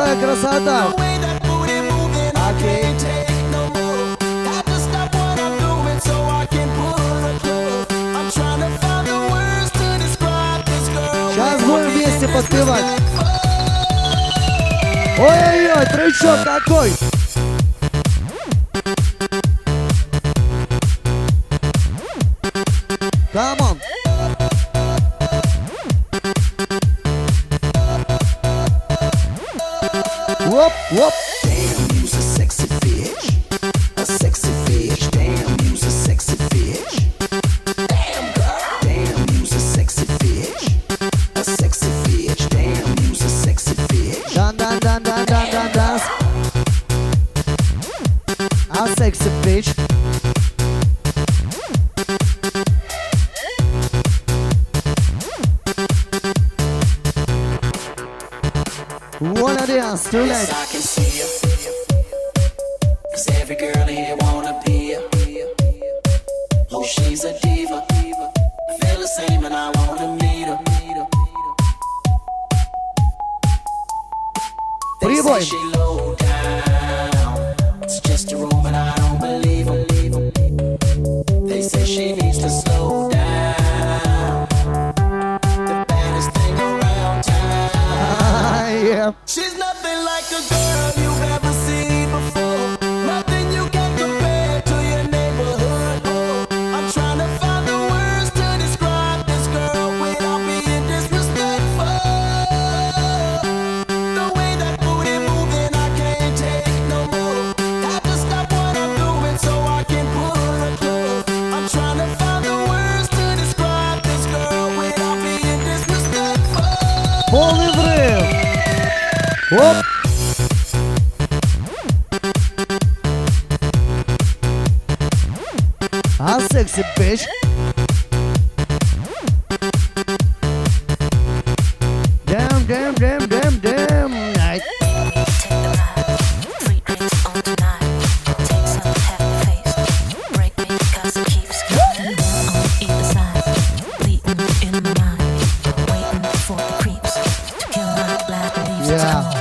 Какая красота! Сейчас будем вместе подпевать. Ой-ой-ой, трючок какой! Come on! Whoop, whoop! Damn, you's a sexy bitch. A sexy bitch. Damn, you's a sexy bitch. Damn, girl. Damn, you's a sexy bitch. A sexy bitch. Damn, you's a sexy bitch. Дан, дан, дан, дан, дан, дан, дан. A sexy bitch. Wanna dance tonight? I can see you. 'Cause every girl here wanna be you. Oh, she's a diva. I feel the same and I wanna meet her. They say Прибой. she low down. It's just a room and I don't believe her. They say she needs to slow down. The baddest thing around town. Ah, yeah. She's nothing like a girl you've ever seen before. Nothing you can compare to your neighborhood. Oh, I'm trying to find the words to describe this girl without being disrespectful. The way that booty moving, I can't take no more. Got to stop what I'm doing so I can pull her close. I'm trying to find the words to describe this girl without being disrespectful. Полный взрыв. Оп. A sexy bitch. Damn, damn, damn, damn, damn night. Yeah.